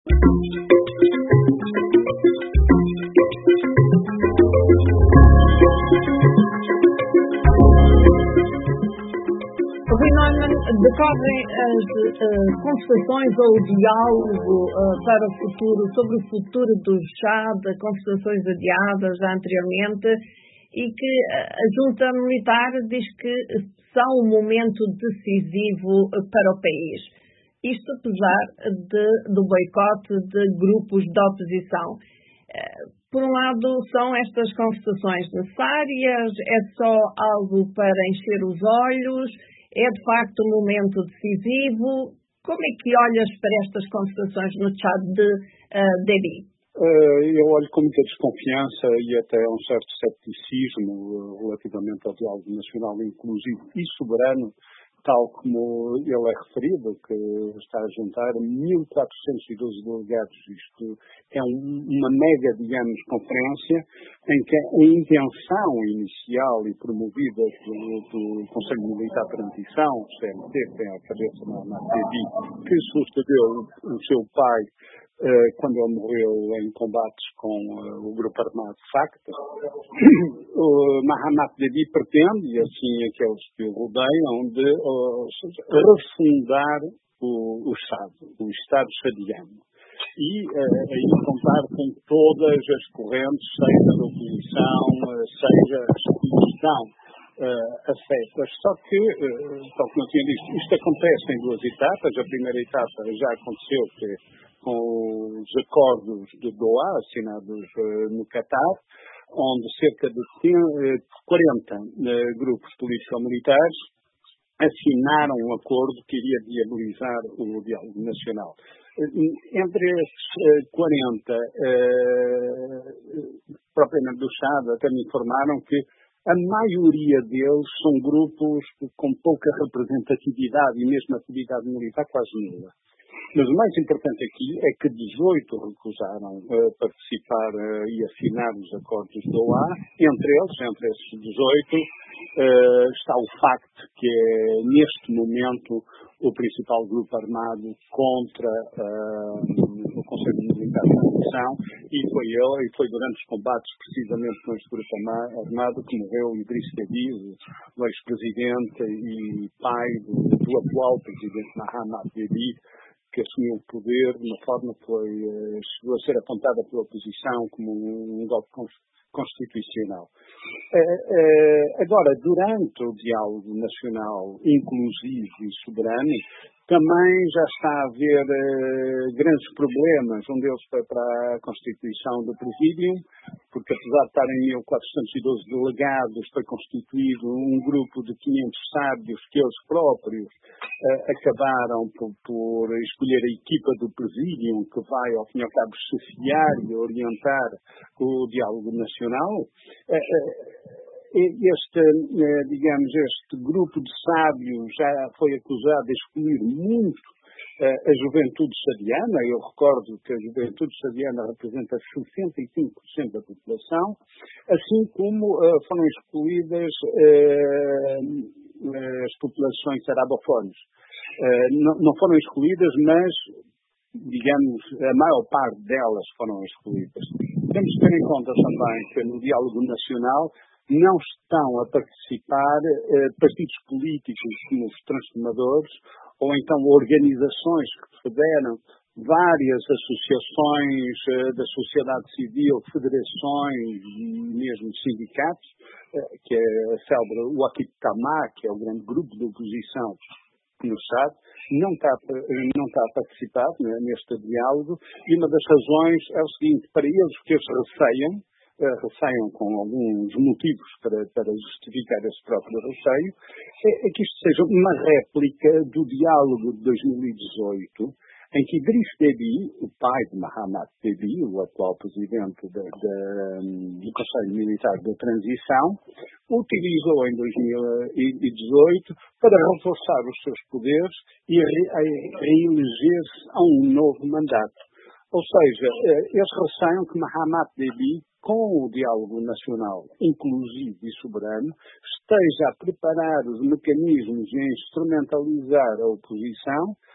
Rui Neumann, decorrem as conversações ou o diálogo para o futuro, sobre o futuro do Chad, conversações adiadas já anteriormente, e que a junta militar diz que são um momento decisivo para o país. Isto apesar do boicote de grupos de oposição. Por um lado, são estas conversações necessárias? É só algo para encher os olhos? É de facto um momento decisivo? Como é que olhas para estas conversações no Chad de Déby? Eu olho com muita desconfiança e até um certo cepticismo relativamente ao diálogo nacional inclusivo e soberano, tal como ele é referido, que está a juntar 1.412 delegados. Isto é uma mega, digamos, conferência em que a intenção inicial e promovida do Conselho Militar de Transição, o CMT, que tem a cabeça na TV, que sucedeu o seu pai quando ele morreu em combates com o grupo armado FACTA, o Mahamat Déby pretende, e assim aqueles que o rodeiam, de refundar o Chad, o Estado chadiano. E aí contar com todas as correntes, seja da oposição, seja a exposição aceitas. Só que, tal como eu tinha dito, isto acontece em duas etapas. A primeira etapa já aconteceu com os acordos de Doha, assinados no Catar, onde cerca de 40 grupos político-militares assinaram um acordo que iria viabilizar o diálogo nacional. Entre esses 40, propriamente do Chad, até me informaram que a maioria deles são grupos com pouca representatividade e mesmo atividade militar quase nula. Mas o mais importante aqui é que 18 recusaram participar e assinar os acordos de Doha. Entre esses 18, está o FACT, que é, neste momento, o principal grupo armado contra o Conselho Militar de Transição, e foi durante os combates, precisamente com este grupo armado, que morreu Idriss Déby, o ex-presidente e pai do atual presidente Mahamat Déby, que assumiu o poder de uma forma que chegou a ser apontada pela oposição como um golpe constitucional. Agora, durante o diálogo nacional inclusivo e soberano, também já está a haver grandes problemas. Um deles foi para a constituição do Presídium, porque apesar de estarem 1.412 delegados, foi constituído um grupo de 500 sábios que eles próprios acabaram por escolher a equipa do Presídium, que vai, ao fim e ao cabo, chefiar e orientar o diálogo nacional. Este grupo de sábios já foi acusado de excluir muito a juventude chadiana. Eu recordo que a juventude chadiana representa 65% da população, assim como foram excluídas as populações arabófones. Não foram excluídas, mas, digamos, a maior parte delas foram excluídas. Temos que ter em conta também que no diálogo nacional não estão a participar partidos políticos como os transformadores ou então organizações que federam várias associações da sociedade civil, federações e mesmo sindicatos, que é a célebre Wakil Tama, que é o grande grupo de oposição no Chad, não está a participar neste diálogo, e uma das razões é o seguinte: para eles, o que eles receiam com alguns motivos para justificar esse próprio receio, é que isto seja uma réplica do diálogo de 2018, em que Idriss Déby, o pai de Mahamat Déby, o atual presidente do Conselho Militar de Transição, utilizou em 2018 para reforçar os seus poderes e reeleger-se a um novo mandato. Ou seja, eles receiam que Mahamat Déby, com o diálogo nacional inclusivo e soberano, esteja a preparar os mecanismos e a instrumentalizar a oposição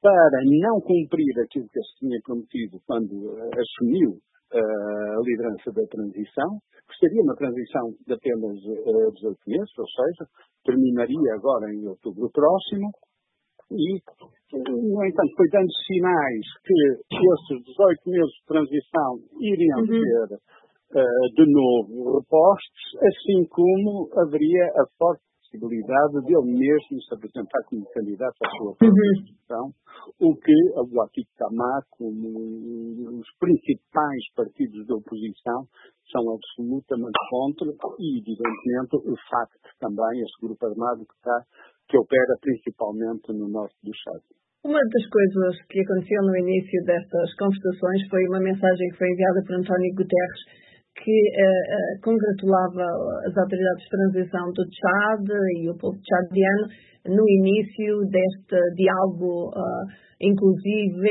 para não cumprir aquilo que se tinha prometido quando assumiu a liderança da transição, que seria uma transição de apenas 18 meses, ou seja, terminaria agora em outubro próximo, e, no entanto, foi dando sinais que esses 18 meses de transição iriam ser de novo repostos, assim como haveria a forte possibilidade de ele mesmo se apresentar como candidato à sua própria instituição, o que a Boa-Tito Tamar, como os principais partidos da oposição, são absolutamente contra, e, evidentemente, o facto também, esse grupo armado que opera principalmente no norte do Chad. Uma das coisas que aconteceu no início destas conversações foi uma mensagem que foi enviada por António Guterres, que congratulava as autoridades de transição do Chad e o povo chadiano no início deste diálogo inclusive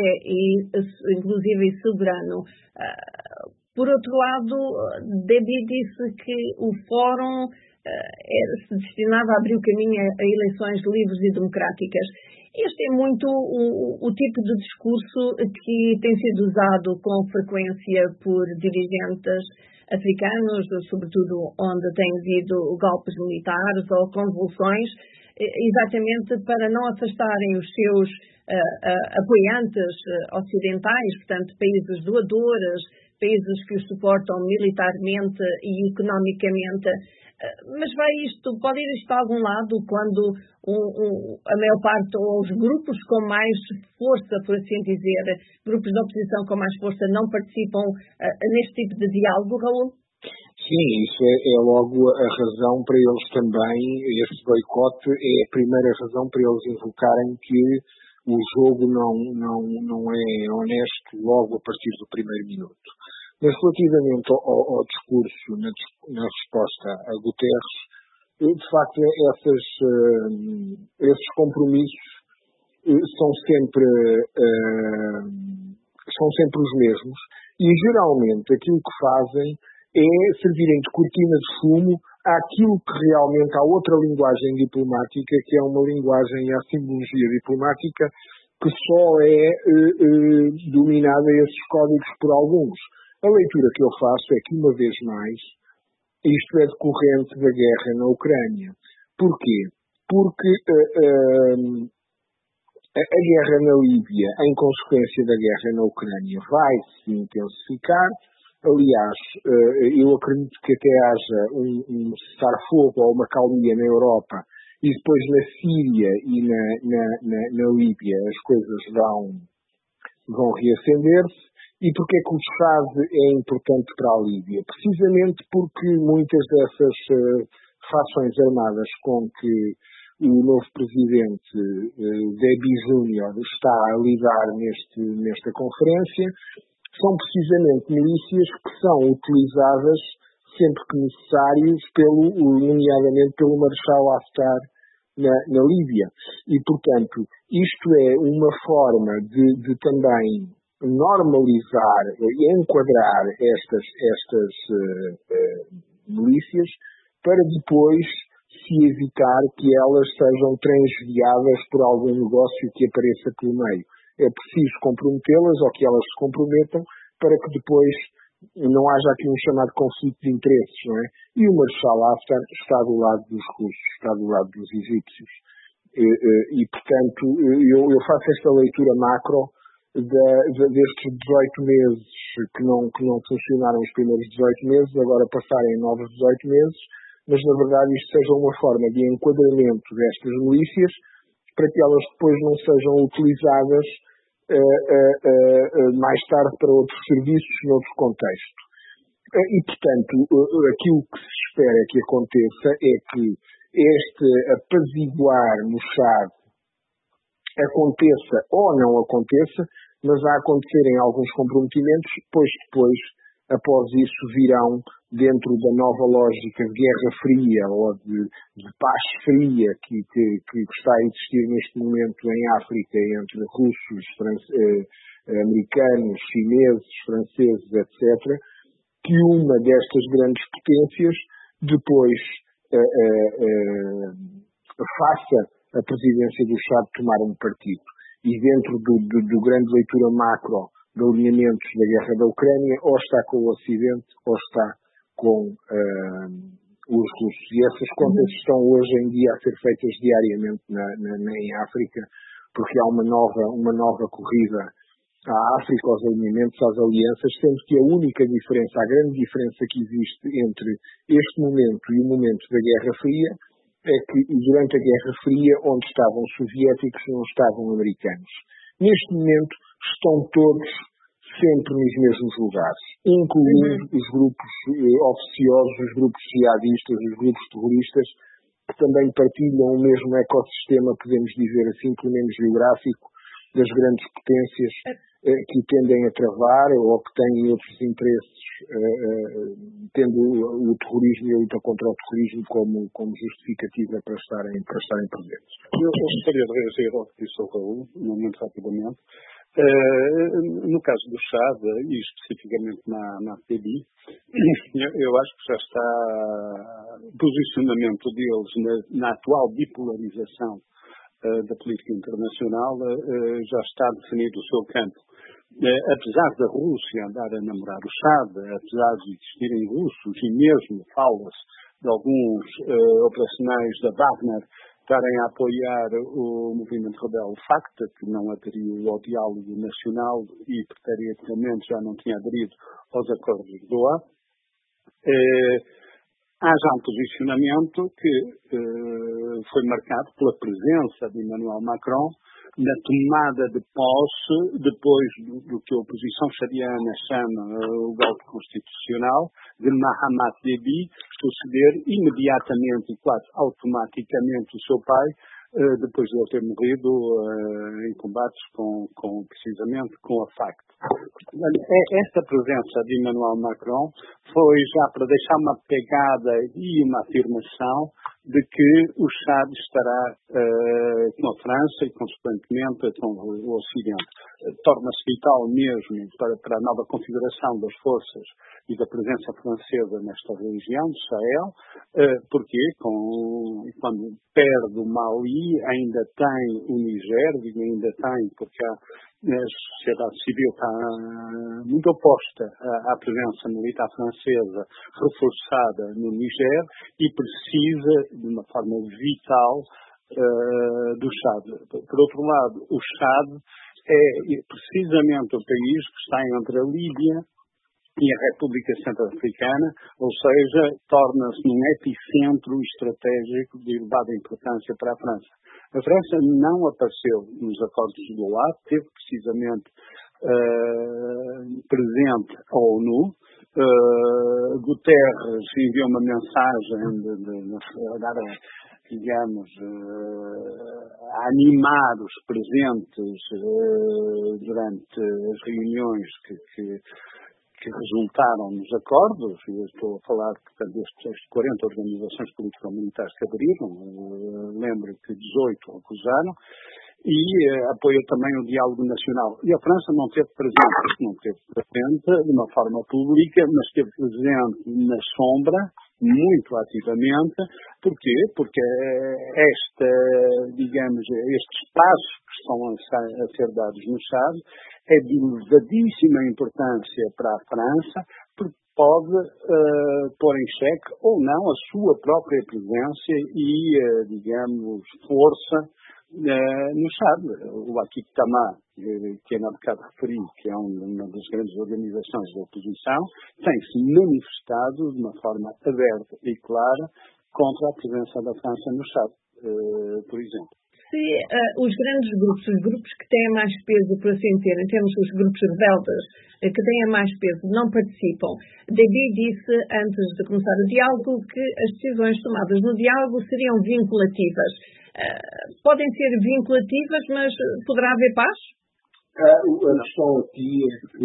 e soberano. Por outro lado, Déby disse que o fórum se destinava a abrir o caminho a eleições livres e democráticas. Este é muito o tipo de discurso que tem sido usado com frequência por dirigentes africanos, sobretudo onde têm havido golpes militares ou convulsões, exatamente para não afastarem os seus apoiantes ocidentais, portanto, países doadores, países que os suportam militarmente e economicamente. Mas pode ir isto a algum lado quando a maior parte, ou os grupos com mais força, por assim dizer, grupos de oposição com mais força, não participam neste tipo de diálogo, Raul? Sim, isso é logo a razão para eles também, esse boicote é a primeira razão para eles invocarem que o jogo não é honesto logo a partir do primeiro minuto. Mas relativamente ao discurso, na resposta a Guterres, de facto esses compromissos são sempre os mesmos e geralmente aquilo que fazem é servirem de cortina de fumo àquilo que realmente há outra linguagem diplomática, que é uma linguagem à simbologia diplomática, que só é dominada esses códigos por alguns. A leitura que eu faço é que, uma vez mais, isto é decorrente da guerra na Ucrânia. Porquê? Porque a guerra na Líbia, em consequência da guerra na Ucrânia, vai se intensificar. Aliás, eu acredito que até haja um cessar-fogo ou uma calmia na Europa e depois na Síria e na Líbia as coisas vão reacender-se. E porquê que o Chad é importante para a Líbia? Precisamente porque muitas dessas fações armadas com que o novo presidente Déby Júnior está a lidar nesta conferência são precisamente milícias que são utilizadas sempre que necessários, nomeadamente pelo Marechal Haftar na Líbia. E, portanto, isto é uma forma de também normalizar e enquadrar estas milícias para depois se evitar que elas sejam transviadas por algum negócio que apareça pelo meio. É preciso comprometê-las ou que elas se comprometam para que depois não haja aqui um chamado conflito de interesses, não é? E o Marechal Haftar está do lado dos russos, está do lado dos egípcios. E portanto, eu faço esta leitura macro destes 18 meses que não funcionaram os primeiros 18 meses, agora passarem novos 18 meses, mas na verdade isto seja uma forma de enquadramento destas milícias para que elas depois não sejam utilizadas mais tarde para outros serviços, noutro contexto. E portanto, aquilo que se espera que aconteça é que este apaziguar no Chad aconteça ou não aconteça, mas a acontecerem alguns comprometimentos, pois depois, após isso, virão dentro da nova lógica de guerra fria ou de paz fria que está a existir neste momento em África entre russos, americanos, chineses, franceses, etc., que uma destas grandes potências depois faça a presidência do Chad tomar um partido. e dentro do grande leitura macro de alinhamentos da guerra da Ucrânia, ou está com o Ocidente ou está com os russos. E essas contas estão hoje em dia a ser feitas diariamente em África, porque há uma nova corrida à África, aos alinhamentos, às alianças, sendo que a única diferença, a grande diferença que existe entre este momento e o momento da Guerra Fria é que durante a Guerra Fria, onde estavam os soviéticos, não estavam americanos. Neste momento estão todos sempre nos mesmos lugares, incluindo os grupos oficiosos, os grupos jihadistas, os grupos terroristas, que também partilham o mesmo ecossistema, podemos dizer assim, pelo menos geográfico, das grandes potências que o tendem a travar ou que têm outros interesses, tendo o terrorismo e a luta contra o terrorismo como justificativa para estarem presentes. Eu gostaria de reagir ao que disse o Raul, muito rapidamente. No caso do Chad, e especificamente na PDI, eu acho que já está o posicionamento deles na atual bipolarização da política internacional, já está definido o seu campo. Apesar da Rússia andar a namorar o Chad, apesar de existirem russos e mesmo fala-se de alguns operacionais da Wagner estarem a apoiar o movimento rebelde FACTA, que não aderiu ao diálogo nacional e, preteriormente, já não tinha aderido aos acordos de Doha, há já um posicionamento que foi marcado pela presença de Emmanuel Macron na tomada de posse, depois do que a oposição chadiana chama o golpe constitucional, de Mahamat Déby suceder imediatamente e quase automaticamente o seu pai, depois de ele ter morrido em combates precisamente com a FACT. Esta presença de Emmanuel Macron foi já para deixar uma pegada e uma afirmação de que o Chad estará com a França e, consequentemente, com o Ocidente. Torna-se vital mesmo para a nova configuração das forças e da presença francesa nesta região do Sahel, porque quando perde o Mali, ainda tem o Niger, ainda tem, porque a sociedade civil está muito oposta à presença militar francesa reforçada no Niger e precisa, de uma forma vital, do Chad. Por outro lado, o Chad é precisamente o país que está entre a Líbia e a República Centro-Africana, ou seja, torna-se num epicentro estratégico de elevada importância para a França. A França não apareceu nos acordos de Doha, teve precisamente presente a ONU. Guterres enviou uma mensagem a animar os presentes durante as reuniões que resultaram nos acordos. Eu estou a falar, portanto, destes 40 organizações político-militares que aderiram, lembro que 18 recusaram, e apoiou também o diálogo nacional. E a França não teve presente de uma forma pública, mas esteve presente na sombra, muito ativamente. Porquê? Porque estes passos que estão a ser dados no Chad é de elevadíssima importância para a França, porque pode pôr em xeque ou não a sua própria presença e, força no Chad. O Akik Tama, que há bocado referi, que é uma das grandes organizações da oposição, tem-se manifestado de uma forma aberta e clara contra a presença da França no Chad, por exemplo. Se os grandes grupos, os grupos que têm mais peso, por assim dizer, em termos dos grupos rebeldes, que têm mais peso, não participam. Déby disse, antes de começar o diálogo, que as decisões tomadas no diálogo seriam vinculativas. Podem ser vinculativas, mas poderá haver paz? A questão aqui é que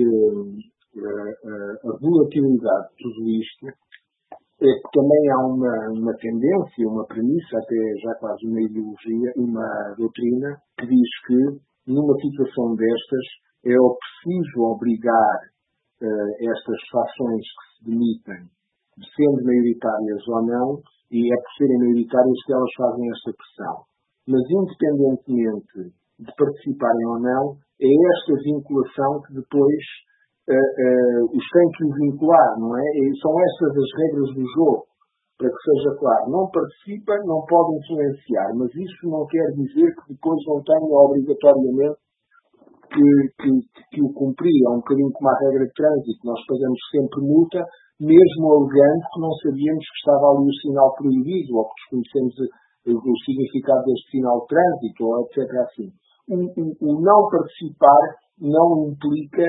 a volatilidade de tudo isto é que também há uma tendência, uma premissa, até já quase uma ideologia, uma doutrina, que diz que numa situação destas é preciso obrigar estas fações que se demitem, sendo maioritárias ou não, e é por serem maioritárias que elas fazem esta pressão. Mas independentemente de participarem ou não, é esta vinculação que depois os tem que vincular, não é? E são estas as regras do jogo, para que seja claro. Não participa, não pode influenciar, mas isso não quer dizer que depois não tenha obrigatoriamente que o cumprir. É um bocadinho como a regra de trânsito. Nós pagamos sempre multa, mesmo alegando que não sabíamos que estava ali o sinal proibido, ou que desconhecemos o significado deste sinal de trânsito, ou etc. Assim. O não participar não implica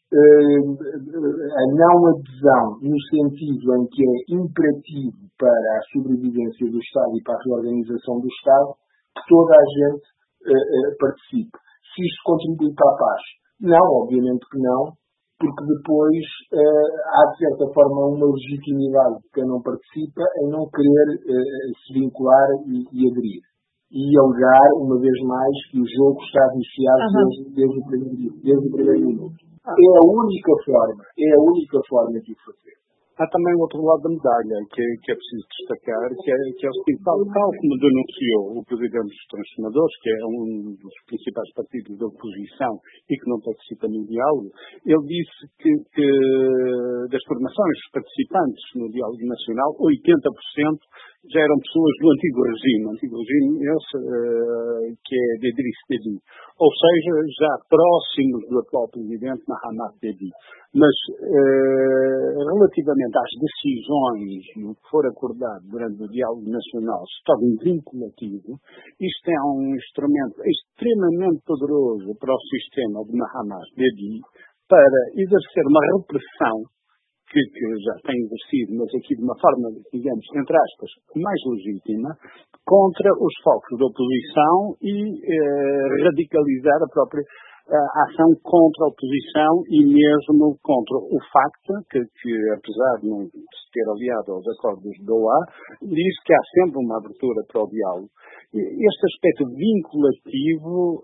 a não adesão no sentido em que é imperativo para a sobrevivência do Estado e para a reorganização do Estado que toda a gente participe. Se isto contribui para a paz? Não, obviamente que não, porque depois há de certa forma uma legitimidade de quem não participa em não querer se vincular e aderir. E alegar, uma vez mais, que o jogo está viciado desde o primeiro minuto. É a única forma de o fazer. Há também o outro lado da medalha, que é preciso destacar, que é o seguinte, tal como denunciou o Presidente dos Transformadores, que é um dos principais partidos da oposição e que não participa no diálogo, ele disse que das formações participantes no diálogo nacional, 80% já eram pessoas do antigo regime esse, que é de Idriss Déby, ou seja, já próximos do atual Presidente Mahamat Déby. Mas, relativamente às decisões e o que for acordado durante o diálogo nacional se torna vinculativo, isto é um instrumento extremamente poderoso para o sistema de Mahamat Déby para exercer uma repressão que já tem exercido, mas aqui de uma forma, digamos, entre aspas, mais legítima, contra os focos da oposição e radicalizar a própria ação contra a oposição e mesmo contra o facto que apesar de não se ter aliado aos acordos de Doha, diz que há sempre uma abertura para o diálogo. Este aspecto vinculativo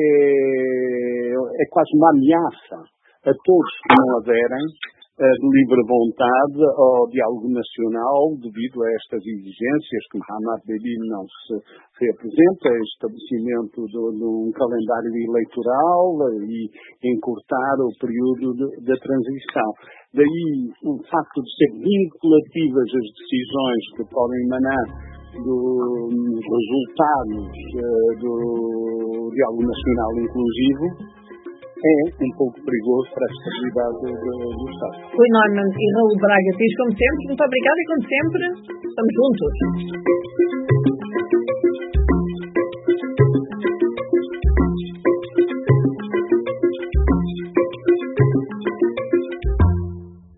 é quase uma ameaça a todos que não aderem de livre vontade ao diálogo nacional devido a estas exigências que Mahamat Déby não se apresenta, estabelecimento de um calendário eleitoral e encurtar o período da transição. Daí o facto de ser vinculativas as decisões que podem emanar dos resultados do diálogo nacional inclusivo é um pouco perigoso para a estabilidade do Estado. Rui Neumann e Raul Braga, como sempre, muito obrigada e como sempre, estamos juntos.